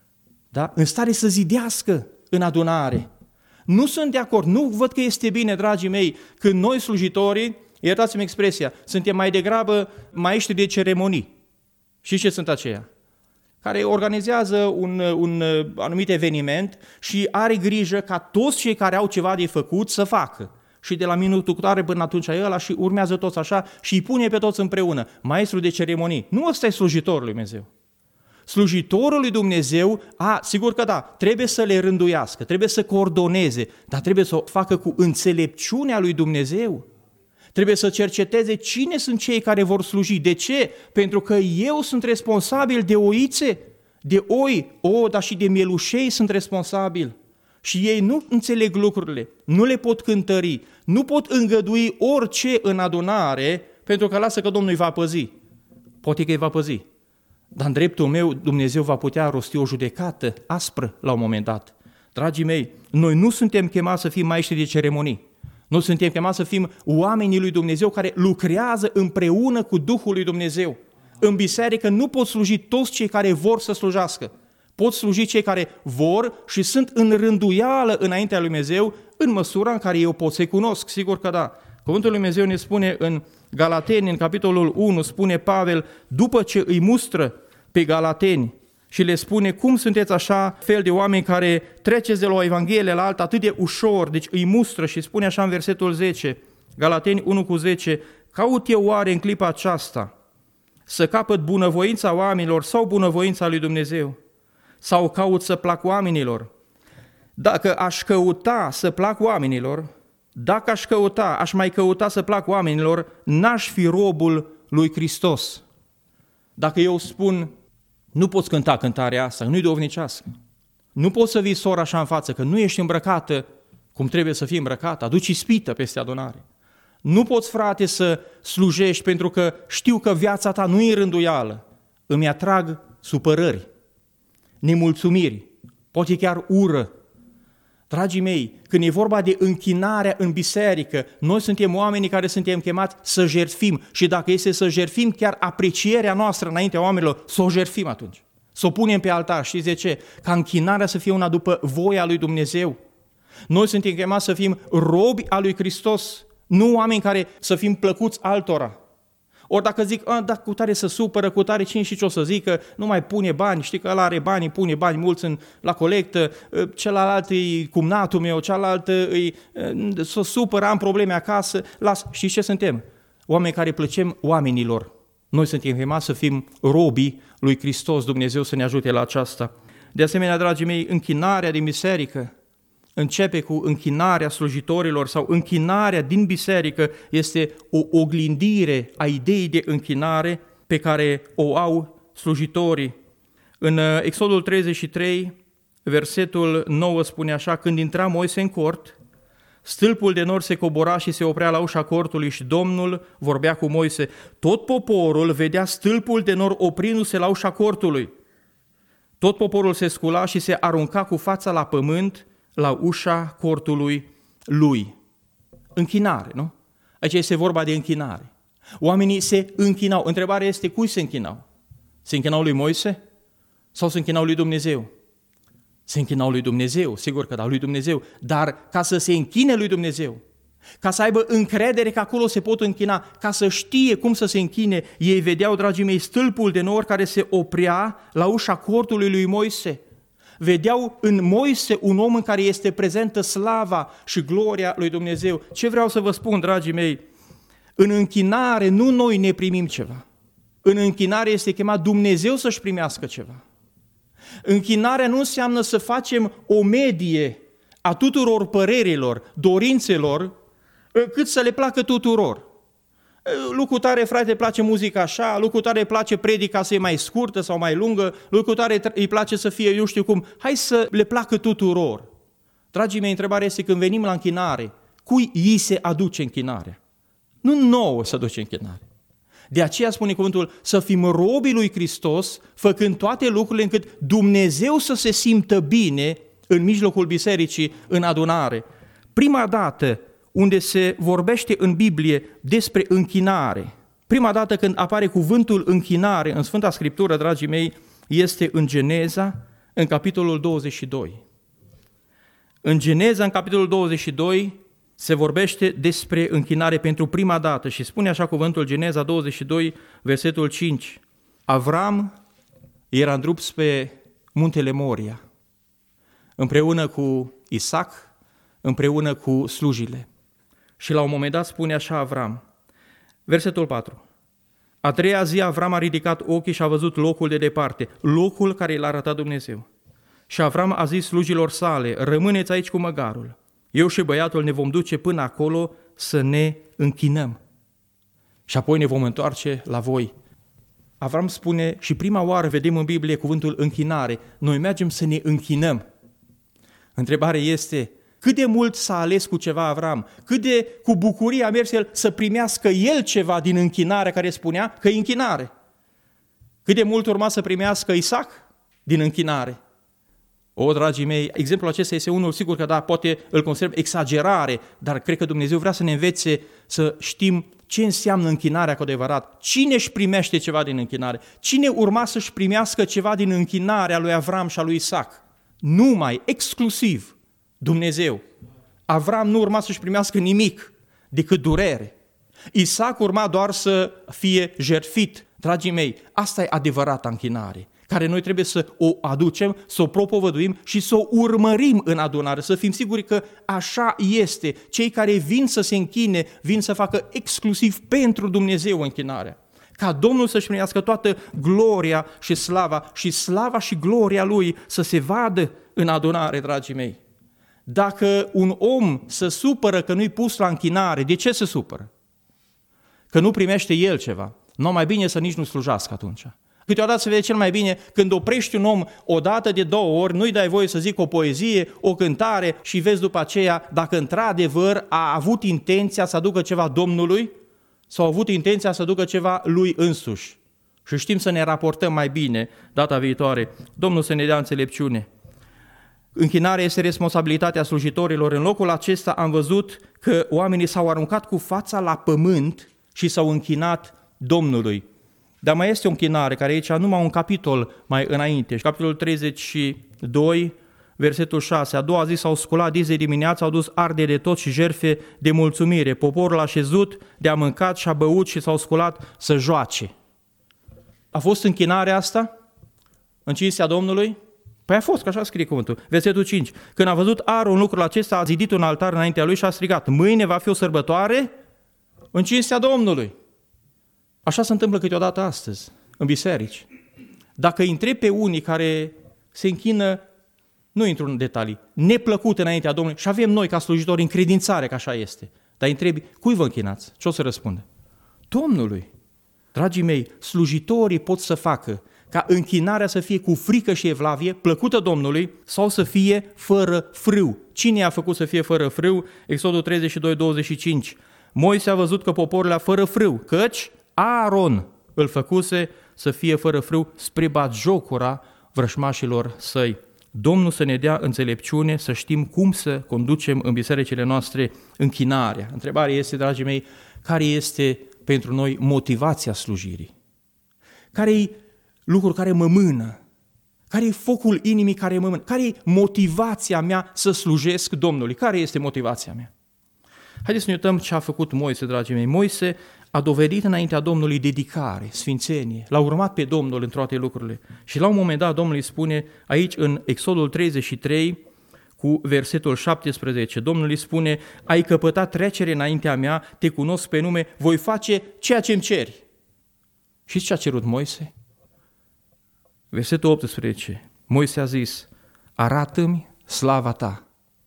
Da? În stare să zidească în adunare. Nu sunt de acord, nu văd că este bine, dragii mei, când noi slujitorii, iertați-mi expresia, suntem mai degrabă maestri de ceremonii. Și ce sunt aceia? Care organizează un anumit eveniment și are grijă ca toți cei care au ceva de făcut să facă. Și de la minutul tare până atunci e ăla și urmează toți așa și îi pune pe toți împreună. Maestru de ceremonii. Nu ăsta e slujitorul lui Dumnezeu. Slujitorul lui Dumnezeu, sigur că da, trebuie să le rânduiască, trebuie să coordoneze, dar trebuie să o facă cu înțelepciunea lui Dumnezeu. Trebuie să cerceteze cine sunt cei care vor sluji. De ce? Pentru că eu sunt responsabil de oițe, de oi, dar și de mielușei sunt responsabil. Și ei nu înțeleg lucrurile, nu le pot cântări, nu pot îngădui orice în adunare, pentru că lasă că Domnul îi va păzi. Poate că îi va păzi. Dar în dreptul meu Dumnezeu va putea rosti o judecată aspră la un moment dat. Dragii mei, noi nu suntem chemați să fim maestri de ceremonii. Nu suntem chemați să fim oamenii lui Dumnezeu care lucrează împreună cu Duhul lui Dumnezeu. În biserică nu pot sluji toți cei care vor să slujească. Pot sluji cei care vor și sunt în rânduială înaintea lui Dumnezeu în măsura în care eu pot să-i cunosc, sigur că da. Cuvântul lui Dumnezeu ne spune în Galateni, în capitolul 1, spune Pavel, după ce îi mustră pe galateni și le spune cum sunteți așa fel de oameni care treceți de la o evanghelie la alta atât de ușor, deci îi mustră și spune așa în versetul 10, Galateni 1:10, caut eu oare în clipa aceasta să capăt bunăvoința oamenilor sau bunăvoința lui Dumnezeu? Sau caut să plac oamenilor? Dacă aș căuta să plac oamenilor, dacă aș mai căuta să plac oamenilor, n-aș fi robul lui Hristos. Dacă eu spun, nu poți cânta cântarea asta, nu-i dovnicească. Nu poți să vii sora așa în față, că nu ești îmbrăcată cum trebuie să fii îmbrăcată, aduci ispită peste adunare. Nu poți, frate, să slujești pentru că știu că viața ta nu e rânduială. Îmi atrag supărări, nemulțumiri, poate chiar ură. Dragii mei, când e vorba de închinarea în biserică, noi suntem oamenii care suntem chemați să jertfim și dacă este să jertfim chiar aprecierea noastră înaintea oamenilor, să o jertfim atunci, să o punem pe altar. Știți de ce? Ca închinarea să fie una după voia lui Dumnezeu. Noi suntem chemați să fim robi al lui Hristos, nu oameni care să fim plăcuți altora. Ori dacă zic, da, cu tare să supără, cu tare cine și ce o să zică, nu mai pune bani, știi că ăla are bani, pune bani mulți la colectă, celălalt e cumnatul meu, cealalt să supără, am probleme acasă, las. Știți ce suntem? Oameni care plăcem oamenilor. Noi suntem chemați să fim robii lui Hristos, Dumnezeu să ne ajute la aceasta. De asemenea, dragii mei, închinarea din biserică începe cu închinarea slujitorilor sau închinarea din biserică este o oglindire a ideii de închinare pe care o au slujitorii. În Exodul 33, versetul 9 spune așa, când intra Moise în cort, stâlpul de nor se cobora și se oprea la ușa cortului și Domnul vorbea cu Moise. Tot poporul vedea stâlpul de nor oprindu-se la ușa cortului. Tot poporul se scula și se arunca cu fața la pământ la ușa cortului lui. Închinare, nu? Aici este vorba de închinare. Oamenii se închinau. Întrebarea este, cui se închinau? Se închinau lui Moise sau se închinau lui Dumnezeu? Se închinau lui Dumnezeu, sigur că da, lui Dumnezeu, dar ca să se închine lui Dumnezeu, ca să aibă încredere că acolo se pot închina, ca să știe cum să se închine, ei vedeau, dragii mei, stâlpul de nor care se oprea la ușa cortului lui Moise. Vedeau în Moise un om în care este prezentă slava și gloria lui Dumnezeu. Ce vreau să vă spun, dragii mei? În închinare nu noi ne primim ceva. În închinare este chemat Dumnezeu să-și primească ceva. Închinarea nu înseamnă să facem o medie a tuturor părerilor, dorințelor, cât să le placă tuturor. Lucru tare, frate, place muzica așa, lucru tare place predica să e mai scurtă sau mai lungă, lucru tare îi place să fie eu știu cum. Hai să le placă tuturor. Dragii mei, întrebarea este când venim la închinare, cui îi se aduce închinarea? Nu nouă să aduce închinare. De aceea spune cuvântul să fim robii lui Hristos, făcând toate lucrurile încât Dumnezeu să se simtă bine în mijlocul bisericii, în adunare. Prima dată unde se vorbește în Biblie despre închinare, prima dată când apare cuvântul închinare în Sfânta Scriptură, dragii mei, este în Geneza, în capitolul 22. În Geneza, în capitolul 22, se vorbește despre închinare pentru prima dată și spune așa cuvântul Geneza 22, versetul 5. Avram era în drum pe muntele Moria, împreună cu Isaac, împreună cu slujile. Și la un moment dat spune așa Avram, versetul 4. A treia zi Avram a ridicat ochii și a văzut locul de departe, locul care l-a arătat Dumnezeu. Și Avram a zis slujilor sale, rămâneți aici cu măgarul. Eu și băiatul ne vom duce până acolo să ne închinăm. Și apoi ne vom întoarce la voi. Avram spune, și prima oară vedem în Biblie cuvântul închinare, noi mergem să ne închinăm. Întrebarea este, cât de mult s-a ales cu ceva Avram? Cât de cu bucurie a mers el să primească el ceva din închinare care spunea că e închinare? Cât de mult urma să primească Isaac din închinare? O, dragii mei, exemplul acesta este unul, sigur că da, poate îl consider exagerare, dar cred că Dumnezeu vrea să ne învețe să știm ce înseamnă închinarea cu adevărat. Cine își primește ceva din închinare? Cine urma să-și primească ceva din închinarea lui Avram și a lui Isaac? Numai, exclusiv, Dumnezeu. Avram nu urma să-și primească nimic decât durere. Isaac urma doar să fie jertfit. Dragii mei, asta e adevărata închinare, care noi trebuie să o aducem, să o propovăduim și să o urmărim în adunare, să fim siguri că așa este. Cei care vin să se închine, vin să facă exclusiv pentru Dumnezeu închinarea. Ca Domnul să-și primească toată gloria și slava și gloria Lui să se vadă în adunare, dragii mei. Dacă un om se supără că nu-i pus la închinare, de ce se supără? Că nu primește el ceva. Nu mai bine să nici nu slujească atunci. Câteodată se vede cel mai bine când oprești un om o dată de 2 ori, nu-i dai voie să zic o poezie, o cântare și vezi după aceea dacă într-adevăr a avut intenția să aducă ceva Domnului sau a avut intenția să aducă ceva lui însuși. Și știm să ne raportăm mai bine data viitoare. Domnul să ne dea înțelepciune. Închinarea este responsabilitatea slujitorilor. În locul acesta am văzut că oamenii s-au aruncat cu fața la pământ și s-au închinat Domnului. Dar mai este o închinare care aici numai un capitol mai înainte, capitolul 32, versetul 6. A doua zi s-au sculat dis de dimineață, au dus arde de tot și jertfe de mulțumire. Poporul a șezut, de-a mâncat și a băut și s-au sculat să joace. A fost închinarea asta în cinstea Domnului? Păi a fost, că așa scrie cuvântul. Versetul 5. Când a văzut Aron lucrul acesta, a zidit un altar înaintea lui și a strigat, mâine va fi o sărbătoare în cinstea Domnului. Așa se întâmplă câteodată astăzi, în biserici. Dacă îi întrebi pe unii care se închină, nu intru în detalii, neplăcut înaintea Domnului, și avem noi ca slujitori încredințare că așa este, dar îi întrebi, cui vă închinați? Ce o să răspunde? Domnului. Dragii mei, slujitorii pot să facă ca închinarea să fie cu frică și evlavie, plăcută Domnului, sau să fie fără frâu. Cine a făcut să fie fără frâu? Exodul 32, 25. Moise a văzut că poporul era fără frâu, căci Aron îl făcuse să fie fără frâu spre batjocura vrășmașilor săi. Domnul să ne dea înțelepciune să știm cum să conducem în bisericile noastre închinarea. Întrebarea este, dragii mei, care este pentru noi motivația slujirii? Care-i lucrul care mă mână? Care-i focul inimii care mă mână? Care-i motivația mea să slujesc Domnului? Care este motivația mea? Haideți să ne uităm ce a făcut Moise, dragii mei. Moise a dovedit înaintea Domnului dedicare, sfințenie, l-a urmat pe Domnul în toate lucrurile. Și la un moment dat Domnul îi spune aici în Exodul 33 cu versetul 17, Domnul îi spune: ai căpătat trecere înaintea mea, te cunosc pe nume, voi face ceea ce îmi ceri. Și ce a cerut Moise? Versetul 18, Moise a zis: arată-mi slava ta.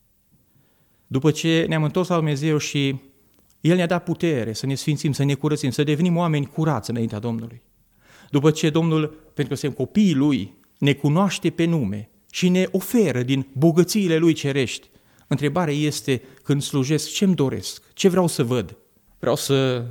După ce ne-am întors la Dumnezeu și El ne-a dat putere să ne sfințim, să ne curățim, să devenim oameni curați înaintea Domnului. După ce Domnul, pentru că suntem copiii Lui, ne cunoaște pe nume și ne oferă din bogățiile Lui cerești, întrebarea este, când slujesc, ce-mi doresc? Ce vreau să văd? Vreau să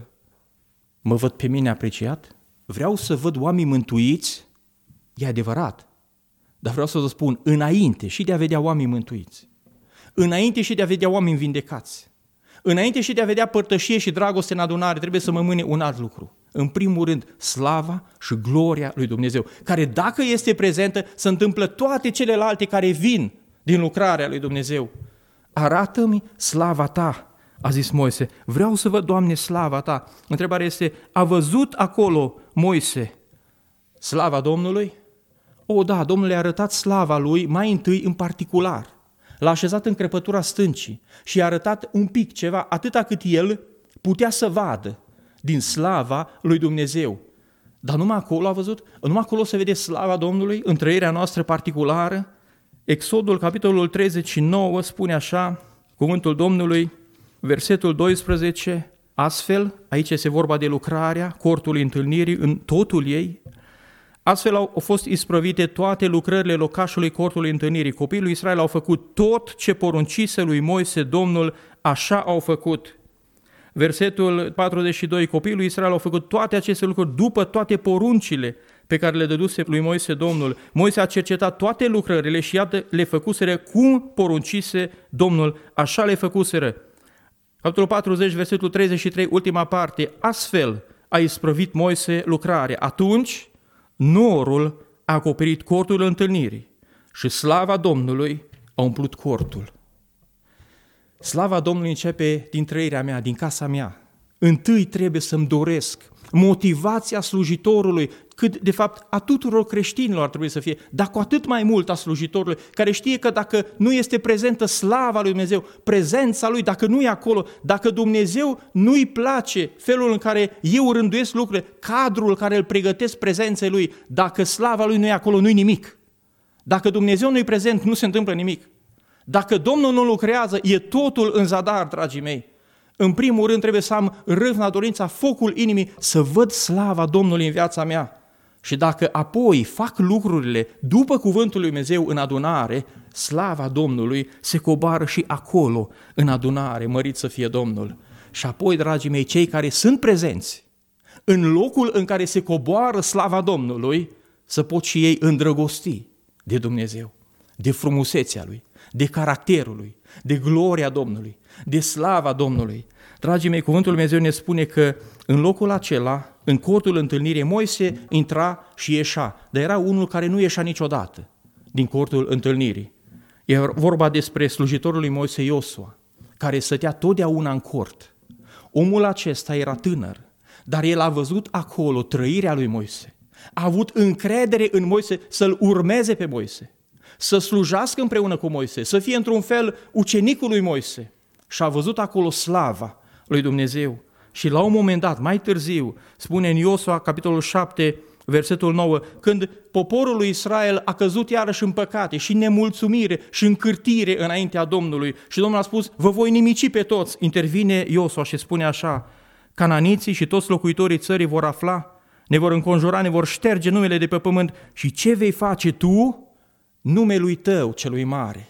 mă văd pe mine apreciat? Vreau să văd oameni mântuiți? E adevărat, dar vreau să vă spun, înainte și de a vedea oameni mântuiți, înainte și de a vedea oameni vindecați, înainte și de a vedea părtășie și dragoste în adunare, trebuie să mă mâne un alt lucru. În primul rând, slava și gloria lui Dumnezeu, care dacă este prezentă, se întâmplă toate celelalte care vin din lucrarea lui Dumnezeu. Arată-mi slava ta, a zis Moise. Vreau să văd, Doamne, slava ta. Întrebarea este, a văzut acolo Moise slava Domnului? O, da, Domnul le-a arătat slava lui mai întâi în particular. L-a așezat în crăpătura stâncii și i-a arătat un pic ceva, atâta cât el putea să vadă din slava lui Dumnezeu. Dar numai acolo a văzut? Numai acolo se vede slava Domnului în trăirea noastră particulară? Exodul, capitolul 39, spune așa, cuvântul Domnului, versetul 12, astfel, aici este vorba de lucrarea cortului întâlnirii în totul ei, astfel au fost isprăvite toate lucrările locașului cortului întâlnirii. Copiii lui Israel au făcut tot ce poruncise lui Moise Domnul, așa au făcut. Versetul 42, copiii lui Israel au făcut toate aceste lucruri după toate poruncile pe care le dăduse lui Moise Domnul. Moise a cercetat toate lucrările și iată le făcuseră cum poruncise Domnul, așa le făcuseră. Capitolul 40, versetul 33, ultima parte, astfel a isprăvit Moise lucrarea. Atunci norul a acoperit cortul întâlnirii și slava Domnului a umplut cortul. Slava Domnului începe din trăirea mea, din casa mea. Întâi trebuie să-mi doresc motivația slujitorului, cât de fapt a tuturor creștinilor ar trebui să fie, dar cu atât mai mult a slujitorului, care știe că dacă nu este prezentă slava lui Dumnezeu, prezența lui, dacă nu e acolo, dacă Dumnezeu nu-i place felul în care eu rânduiesc lucrurile, cadrul care îl pregătesc prezenței lui, dacă slava lui nu e acolo, nu-i nimic. Dacă Dumnezeu nu-i prezent, nu se întâmplă nimic. Dacă Domnul nu lucrează, e totul în zadar, dragii mei. În primul rând trebuie să am râvna, dorința, focul inimii, să văd slava Domnului în viața mea. Și dacă apoi fac lucrurile după cuvântul lui Dumnezeu în adunare, slava Domnului se coboară și acolo, în adunare, mărit să fie Domnul. Și apoi, dragii mei, cei care sunt prezenți în locul în care se coboară slava Domnului, să pot și ei îndrăgosti de Dumnezeu, de frumusețea Lui, de caracterul Lui, de gloria Domnului, de slava Domnului. Dragii mei, cuvântul Lui Dumnezeu ne spune că în locul acela, în cortul întâlnirii, Moise intra și ieșea, dar era unul care nu ieșea niciodată din cortul întâlnirii. E vorba despre slujitorul lui Moise, Iosua, care stătea totdeauna în cort. Omul acesta era tânăr, dar el a văzut acolo trăirea lui Moise. A avut încredere în Moise să-l urmeze pe Moise, să slujească împreună cu Moise, să fie într-un fel ucenicul lui Moise. Și a văzut acolo slava lui Dumnezeu. Și la un moment dat, mai târziu, spune în Iosua, capitolul 7, versetul 9, când poporul lui Israel a căzut iarăși în păcate și în nemulțumire și în cârtire înaintea Domnului și Domnul a spus, vă voi nimici pe toți, intervine Iosua și spune așa, cananiții și toți locuitorii țării vor afla, ne vor înconjura, ne vor șterge numele de pe pământ și ce vei face tu? Numelui tău celui mare.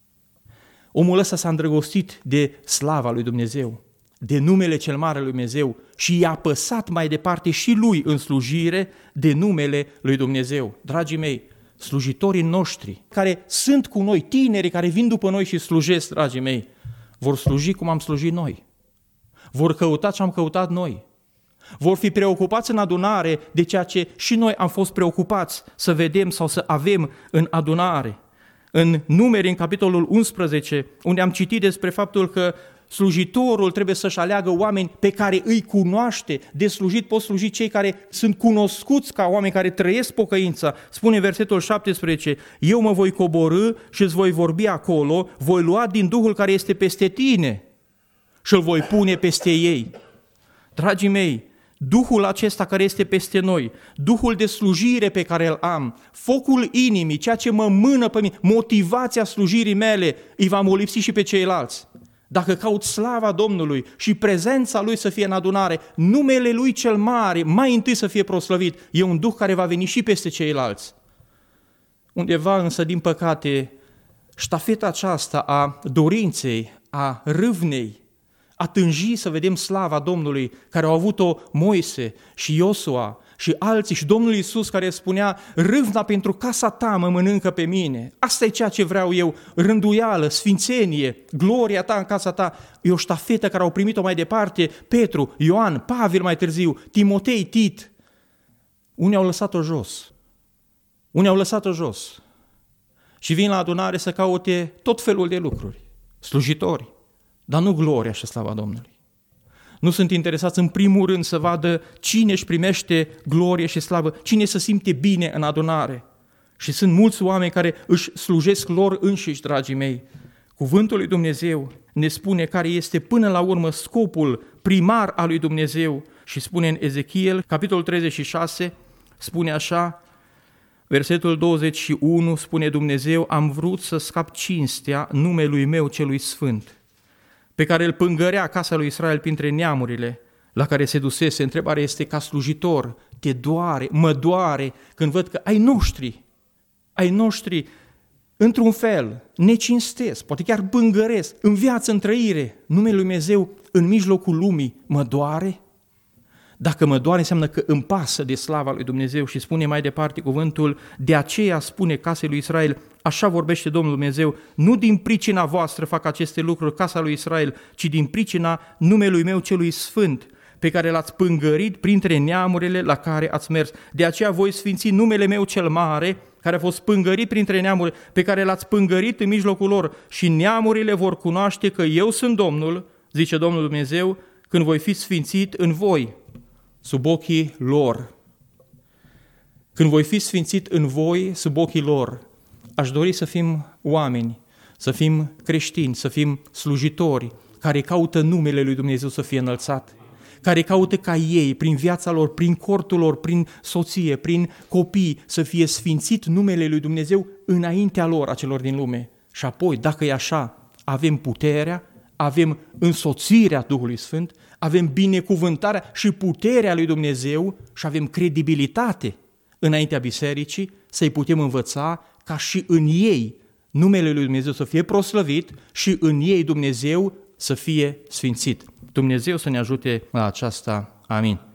Omul ăsta s-a îndrăgostit de slava lui Dumnezeu, de numele cel mare lui Dumnezeu și i-a păsat mai departe și lui în slujire de numele lui Dumnezeu. Dragii mei, slujitorii noștri care sunt cu noi, tinerii care vin după noi și slujesc, dragii mei, vor sluji cum am slujit noi. Vor căuta ce am căutat noi. Vor fi preocupați în adunare de ceea ce și noi am fost preocupați să vedem sau să avem în adunare. În Numeri, în capitolul 11, unde am citit despre faptul că slujitorul trebuie să-și aleagă oameni pe care îi cunoaște. De slujit pot sluji cei care sunt cunoscuți ca oameni care trăiesc pocăința. Spune versetul 17, eu mă voi coborî și îți voi vorbi acolo, voi lua din Duhul care este peste tine și îl voi pune peste ei. Dragii mei, Duhul acesta care este peste noi, Duhul de slujire pe care îl am, focul inimii, ceea ce mă mână pe mine, motivația slujirii mele, îi va molipsi și pe ceilalți. Dacă caut slava Domnului și prezența Lui să fie în adunare, numele Lui cel mare, mai întâi să fie proslăvit, e un Duh care va veni și peste ceilalți. Undeva însă, din păcate, ștafeta aceasta a dorinței, a râvnei, a tânji să vedem slava Domnului, care au avut-o Moise și Iosua și alții, și Domnul Iisus care spunea, râvna pentru casa ta mă mănâncă pe mine. Asta e ceea ce vreau eu, rânduială, sfințenie, gloria ta în casa ta. E o ștafetă care au primit-o mai departe Petru, Ioan, Pavel mai târziu, Timotei, Tit. Unii au lăsat-o jos. Unii au lăsat-o jos. Și vin la adunare să caute tot felul de lucruri, slujitori, dar nu gloria și slava Domnului. Nu sunt interesați în primul rând să vadă cine își primește glorie și slavă, cine se simte bine în adunare. Și sunt mulți oameni care își slujesc lor înșiși, dragii mei. Cuvântul lui Dumnezeu ne spune care este până la urmă scopul primar al lui Dumnezeu și spune în Ezechiel, capitolul 36, spune așa, versetul 21, spune Dumnezeu, am vrut să scap cinstea numelui meu celui sfânt, pe care îl pângărea casa lui Israel printre neamurile la care se dusese. Întrebarea este, ca slujitor, te doare, mă doare când văd că ai noștri, într-un fel, ne cinstesc, poate chiar pângăresc, în viață, în trăire, numele lui Dumnezeu în mijlocul lumii, mă doare? Dacă mă doare, înseamnă că îmi pasă de slava lui Dumnezeu și spune mai departe cuvântul, de aceea spune casei lui Israel, așa vorbește Domnul Dumnezeu, nu din pricina voastră fac aceste lucruri casa lui Israel, ci din pricina numelui meu celui sfânt, pe care l-ați pângărit printre neamurile la care ați mers. De aceea voi sfinți numele meu cel mare, care a fost pângărit printre neamuri, pe care l-ați pângărit în mijlocul lor și neamurile vor cunoaște că eu sunt Domnul, zice Domnul Dumnezeu, când voi fi sfințit în voi, sub ochii lor. Când voi fi sfințit în voi, sub ochii lor, aș dori să fim oameni, să fim creștini, să fim slujitori, care caută numele lui Dumnezeu să fie înălțat, care caută ca ei, prin viața lor, prin cortul lor, prin soție, prin copii, să fie sfințit numele lui Dumnezeu înaintea lor, a celor din lume. Și apoi, dacă e așa, avem puterea, avem însoțirea Duhului Sfânt, avem binecuvântarea și puterea lui Dumnezeu și avem credibilitate înaintea bisericii să-i putem învăța ca și în ei numele lui Dumnezeu să fie proslăvit și în ei Dumnezeu să fie sfințit. Dumnezeu să ne ajute la aceasta. Amin.